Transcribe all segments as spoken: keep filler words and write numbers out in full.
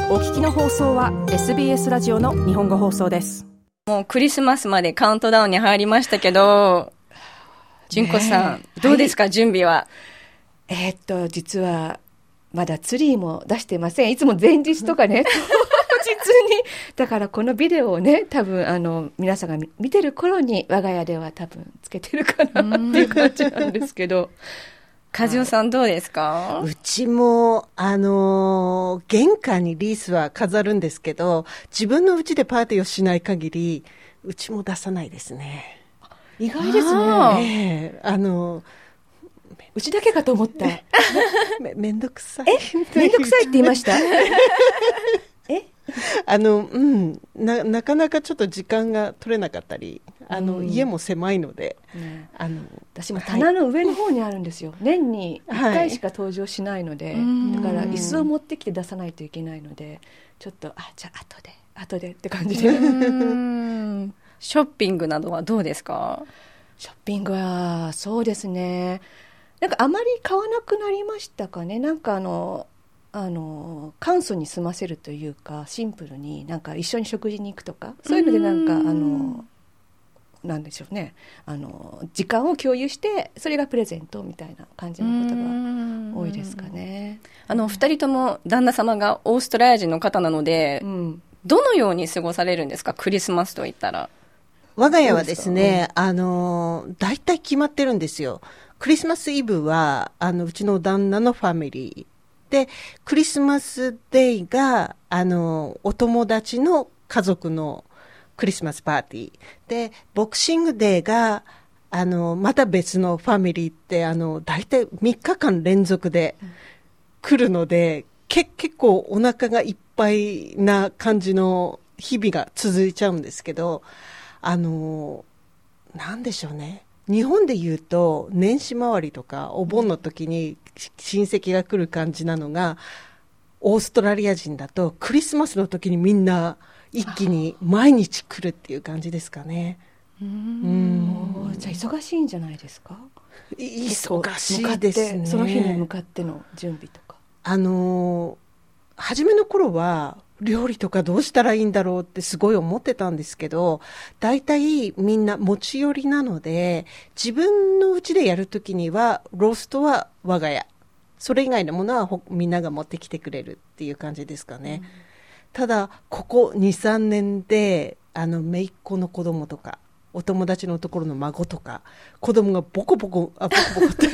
お聞きの放送は エスビーエス ラジオの日本語放送です。 もうクリスマスまでカウントダウンに入りましたけど、純子さん、ね、どうですか、はい、準備は。 えー、っと実はまだツリーも出してません。いつも前日とかね当日にだからこのビデオをね、多分あの皆さんが見てる頃に我が家では多分つけてるかなっていう感じなんですけど和代さんどうですか？ うちも、あのー、玄関にリースは飾るんですけど、自分のうちでパーティーをしない限り、うちも出さないですね。 意外ですね。えー、あのー、 うちだけかと思った。 め, めんどくさい。 え、めんどくさいって言いましたえあの、うん、な、なかなかちょっと時間が取れなかったり、あの、うん、家も狭いので、 うん、あの私も棚の上の方にあるんですよ、はい、年にいっかいしか登場しないので、はい、だから椅子を持ってきて出さないといけないので、ちょっとあじゃあ後で後でって感じで。 うんショッピングなどはどうですか？ ショッピングはそうですね、なんかあまり買わなくなりましたかね。なんかあのあの簡素に済ませるというか、シンプルになんか一緒に食事に行くとか、そういうのでなんかあのなんでしょうね、あの時間を共有してそれがプレゼントみたいな感じのことが多いですかね。 あのふたりとも旦那様がオーストラリア人の方なので、うん、どのように過ごされるんですか、クリスマスといったら。 我が家はですね、うん、あの大体決まってるんですよ。クリスマスイブはあのうちの旦那のファミリーで、クリスマスデイがあのお友達の家族のクリスマスパーティーで、ボクシングデーがあのまた別のファミリーってあのだいたいみっかかん連続で来るので、け結構お腹がいっぱいな感じの日々が続いちゃうんですけど、あのなんでしょうね、日本で言うと年始回りとかお盆の時に親戚が来る感じなのが、オーストラリア人だとクリスマスの時にみんな一気に毎日来るっていう感じですかね。 うーん、じゃあ忙しいんじゃないですか？ 忙しいですね。 その日に向かっての準備とか。 あの初めの頃は料理とかどうしたらいいんだろうってすごい思ってたんですけど、大体みんな持ち寄りなので、自分の家でやるときにはローストは我が家、それ以外のものはみんなが持ってきてくれるっていう感じですかね。うん、ただここ にさんねんであの姪っ子の子供とかお友達のところの孫とか子供がボコボコあボコボコって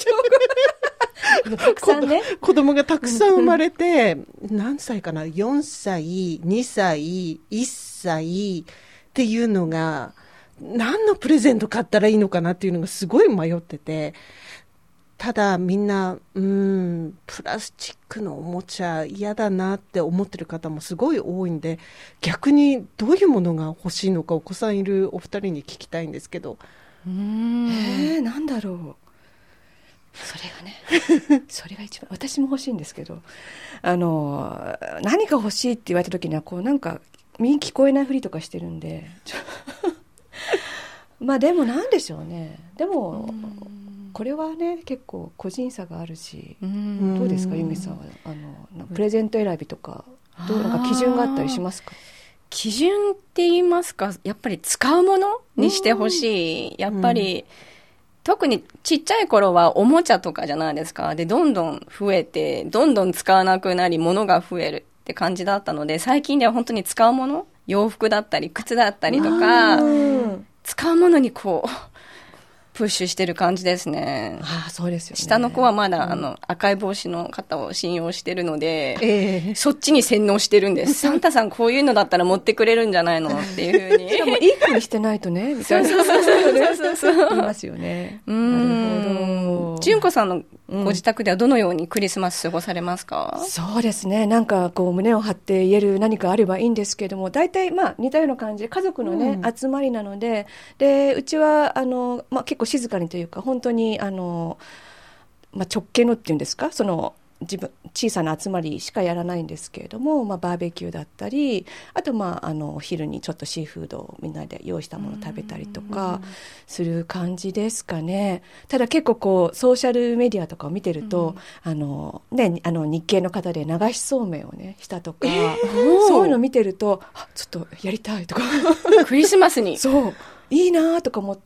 たくさんね、 子供がたくさん生まれて何歳かな、よんさい、にさい、いっさいっていうのが何のプレゼント買ったらいいのかなっていうのがすごい迷ってて、ただみんなうーんプラスチックのおもちゃ嫌だなって思ってる方もすごい多いんで、逆にどういうものが欲しいのかお子さんいるお二人に聞きたいんですけど。 うーん、えー、なんだろう、それがねそれが一番私も欲しいんですけど、あの何か欲しいって言われた時にはこうなんか耳聞こえないふりとかしてるんでまあでもなんでしょうね、でもこれはね結構個人差があるし、うどうですか由美さんは、あのプレゼント選びとかどうなんか基準があったりしますか？ 基準って言いますか、やっぱり使うものにしてほしい。やっぱり特にちっちゃい頃はおもちゃとかじゃないですか。でどんどん増えてどんどん使わなくなり物が増えるって感じだったので、最近では本当に使うもの、洋服だったり靴だったりとか使うものにこうプッシュしてる感じですね。 ああ、そうですよね。 下の子はまだ、うん、あの赤い帽子の方を信用してるので、 えー、 そっちに洗脳してるんです。サンタさんこういうのだったら持ってくれるんじゃないのっていうふうに。 しかもいい子にしてないとねみたいなそうそうそうそうそう言いますよね。 うーん、純子さんのご自宅ではどのようにクリスマス過ごされますか？ うん、そうですね、なんかこう胸を張って言える何かあればいいんですけども、大体まあ似たような感じで家族のね、うん、集まりなので、でうちはあの、まあ、結構静かにというか本当にあの、まあ、直系のっていうんですか、その自分小さな集まりしかやらないんですけれども、まあ、バーベキューだったり、あと、まあ、あのお昼にちょっとシーフードをみんなで用意したものを食べたりとかする感じですかね。ただ結構こうソーシャルメディアとかを見てると、うん、あのね、あの日系の方で流しそうめんをねしたとか、えー、そういうの見てるとあちょっとやりたいとかクリスマスにそういいなとか思って、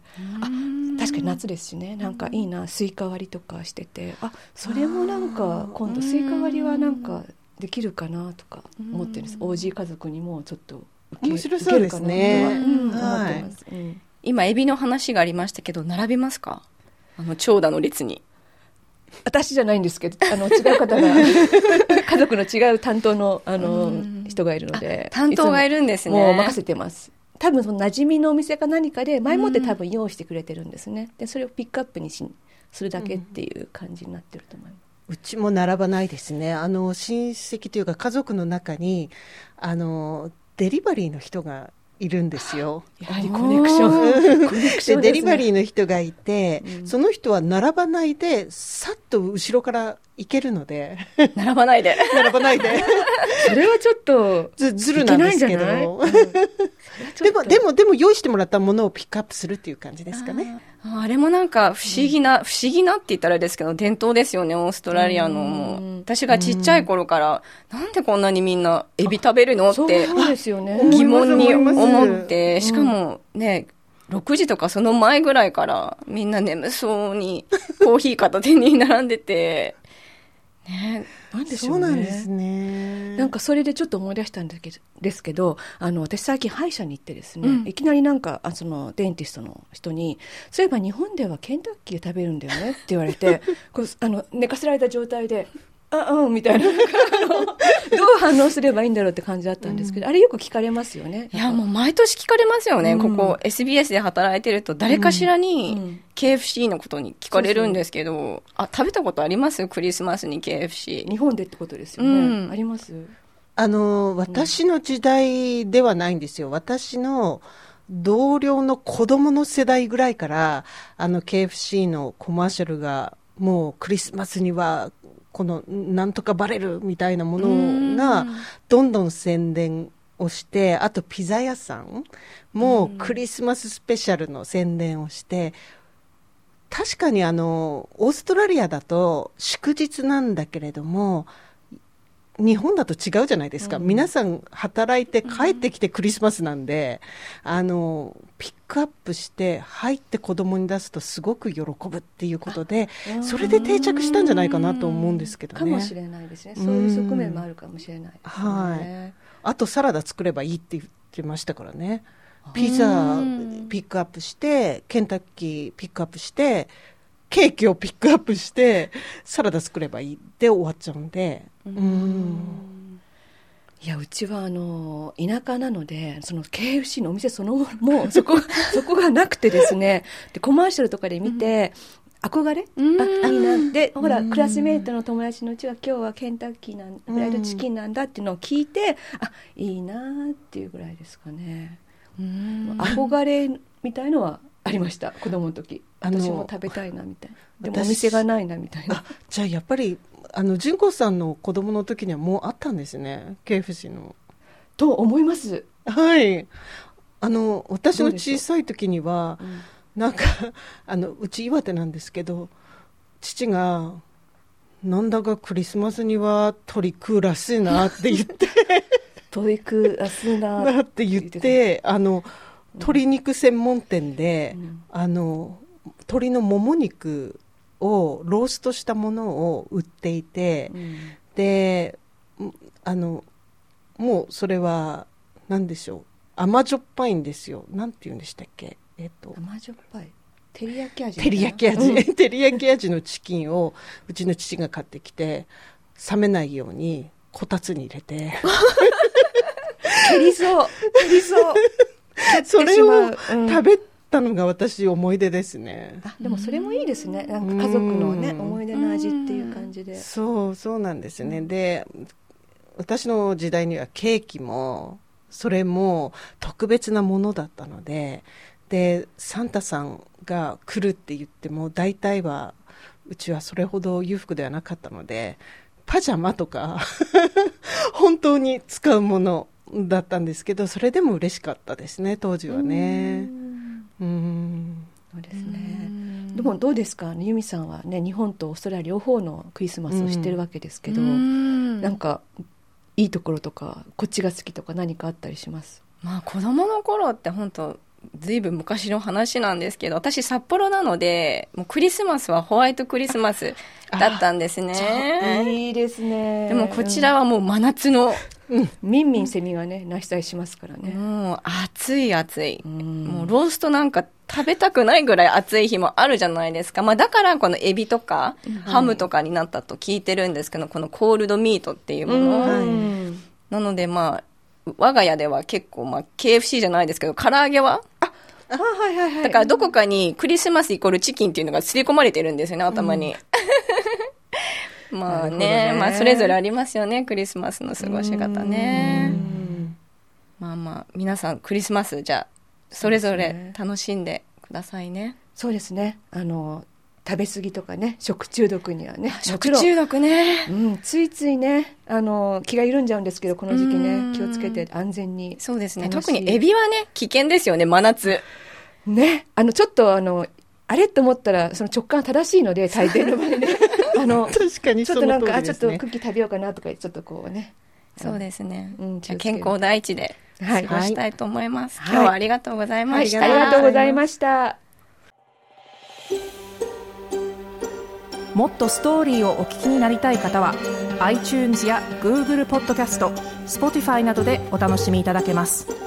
あ確かに夏ですしね、なんかいいなスイカ割りとかしてて、あそれもなんか今度スイカ割りはなんかできるかなとか思ってるんです。オージー家族にもちょっと受け面白そうですね、 うんはい、思ってます、うん、 今エビの話がありましたけど並びますか、あの長蛇の列に。 私じゃないんですけど、あの違う方が家族の違う担当の、あの人がいるので、 担当がいるんですね。 もう任せてます。多分その馴染みのお店か何かで前もって多分用意してくれてるんですね。でそれをピックアップにしするだけっていう感じになってると思います。 うちも並ばないですね。あの親戚というか家族の中にあのデリバリーの人がいるんですよ。 やはりコネクションコネクションですね。 でデリバリーの人がいて、うん、その人は並ばないでさっと後ろから行けるので並ばないで並ばないでそれはちょっとずずるなんですけど、うん、でもでもでも用意してもらったものをピックアップするっていう感じですかね。 あ, あれもなんか不思議な、うん、不思議なって言ったらあれですけど伝統ですよね、オーストラリアの。もう私がちっちゃい頃から、うん、なんでこんなにみんなエビ食べるのって疑問に思って、しかもねろくじとかその前ぐらいからみんな眠そうにコーヒー片手に並んでてね、 なんでしょうね。 そうなんですね。 なんかそれでちょっと思い出したんですけど、ですけどあの私最近歯医者に行ってですね、うん、いきなりなんかあそのデンティストの人にそういえば日本ではケンタッキーで食べるんだよねって言われてこうあの寝かせられた状態であうんみたいなどう反応すればいいんだろうって感じだったんですけど、うん、あれよく聞かれますよね。 いやもう毎年聞かれますよね、うん、ここ エスビーエス で働いてると誰かしらに ケーエフシー のことに聞かれるんですけど、そうそう、あ食べたことありますクリスマスに ケーエフシー日本でってことですよね、うん、あります。 あの私の時代ではないんですよ。私の同僚の子供の世代ぐらいからあの ケーエフシー のコマーシャルがもうクリスマスにはこのなんとかバレルみたいなものがどんどん宣伝をして、あとピザ屋さんもクリスマススペシャルの宣伝をして、確かにあのオーストラリアだと祝日なんだけれども日本だと違うじゃないですか、うん、皆さん働いて帰ってきてクリスマスなんで、うん、あのピックアップして入って子供に出すとすごく喜ぶっていうことで、それで定着したんじゃないかなと思うんですけどね。 かもしれないですね。そういう側面もあるかもしれないですね、 はい、あとサラダ作ればいいって言ってましたからね。ピザピックアップしてケンタッキーピックアップしてケーキをピックアップしてサラダ作ればいいで終わっちゃうんで、うんうんいやうちはあの田舎なのでその ケーエフシー のお店そのものもそこそこがなくてですね、でコマーシャルとかで見て、うん、憧れあいいなでほらクラスメイトの友達のうちは今日はケンタッキーなんフライドチキンなんだっていうのを聞いて、あいいなっていうぐらいですかね。うん憧れみたいのはありました子供の時。私も食べたいなみたいな。でもお店がないなみたいな。 あじゃあやっぱりあの純子さんの子供の時にはもうあったんですね ケーエフシー の。 と思います。 はいあの私の小さい時には、うん、なんかあのうち岩手なんですけど父がなんだかクリスマスには鳥食うらしいなって言って鳥食うらしいなって言ってあの鶏肉専門店で、うん、あの鶏のもも肉をローストしたものを売っていて、うん、であのもうそれは何でしょう甘じょっぱいんですよ。なんて言うんでしたっけ、えっと、 甘じょっぱい照り焼き味照り焼き味、うん、照り焼き味のチキンをうちの父が買ってきて冷めないようにこたつに入れて蹴りそう蹴りそうそれを食べたのが私思い出ですね、 うん、あでもそれもいいですね。なんか家族のね思い出の味っていう感じで。 そうそうなんですね。で私の時代にはケーキもそれも特別なものだったので、でサンタさんが来るって言っても大体はうちはそれほど裕福ではなかったので、パジャマとか本当に使うものだったんですけど、それでも嬉しかったですね、当時はね。うーん、 そうですね。でもどうですか、由美さんはね、日本とオーストラリア両方のクリスマスを知ってるわけですけど、なんかいいところとかこっちが好きとか何かあったりします？ まあ子供の頃って本当ずいぶん昔の話なんですけど、私札幌なのでもうクリスマスはホワイトクリスマスだったんですね。 いいですね。 でもこちらはもう真夏の、 うん、ミンミンセミがね鳴きたりしますからね。 もう暑い暑い、うん、もうローストなんか食べたくないぐらい暑い日もあるじゃないですか。まあ、だからこのエビとか、はい、ハムとかになったと聞いてるんですけど、このコールドミートっていうもの、はい、なのでまあ我が家では結構、まあ、ケーエフシー じゃないですけど唐揚げはああ、はいはいはい、 だからどこかにクリスマスイコールチキンっていうのが刷り込まれてるんですよね、頭に、うん、まあ ね, ねまあそれぞれありますよね、クリスマスの過ごし方ね。まあまあ皆さんクリスマスじゃあそれぞれ楽しんでくださいね。 そうですね、あの食べ過ぎとかね、食中毒にはね、 食中毒ね、 うん、ついついね、あの気が緩んじゃうんですけど、この時期ね気をつけて安全に。 そうですね、特にエビはね危険ですよね、真夏ね。あのちょっとあのあれと思ったらその直感正しいので、大抵の場合ねあの確かにその通りですね。 ちょっとなんかあちょっとクッキー食べようかなとかちょっとこうね。 そうですね、うん、じゃ健康第一で過ごしたいと思います、はい、今日はありがとうございました、 はい、ありがとうございました。 もっとストーリーをお聞きになりたい方は iTunes や Google ポッドキャスト、Spotify などでお楽しみいただけます。